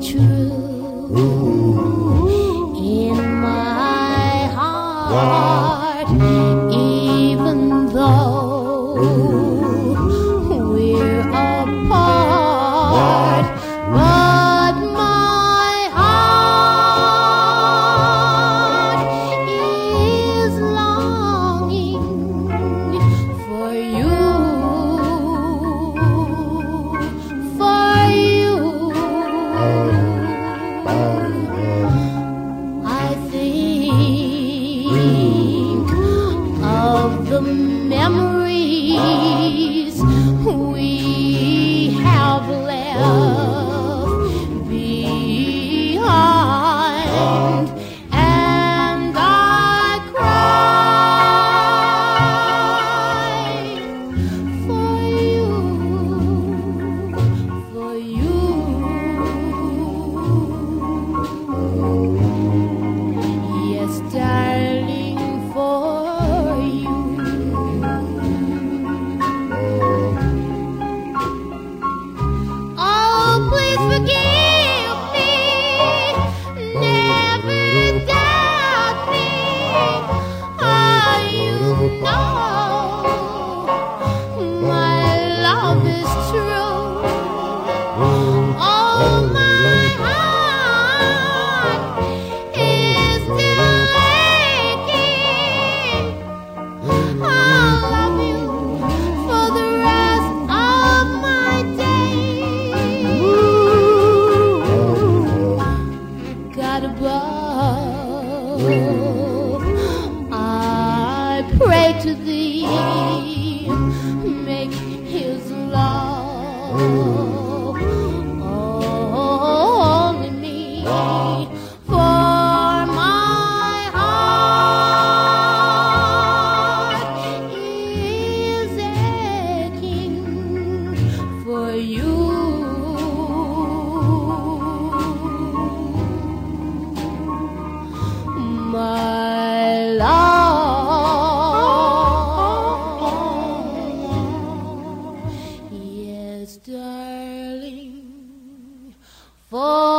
true in my heart, even though we're apart. But my heart is longing for you, for you. I think of the memories we have left behind, and I cry for you, for you. Yes, darling, for you. Oh, please forgive me, never doubt me. Oh, you know my love is true. Oh, my heart is still aching. I'll love you for the rest of my days. God above, I pray to thee, make his love only me, for my heart is aching for you. My love, yes, darling, for